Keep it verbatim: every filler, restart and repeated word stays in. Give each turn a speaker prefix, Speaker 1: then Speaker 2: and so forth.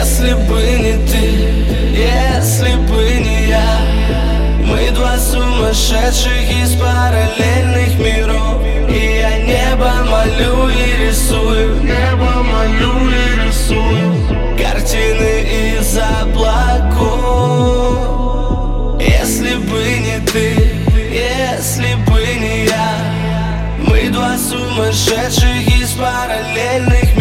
Speaker 1: Если бы не ты, если бы не я, мы два сумасшедших из параллельных миров. И я небо молю и рисую, небо молю и рисую картины из облаков. Если бы не ты, если бы не я, мы два сумасшедших из параллельных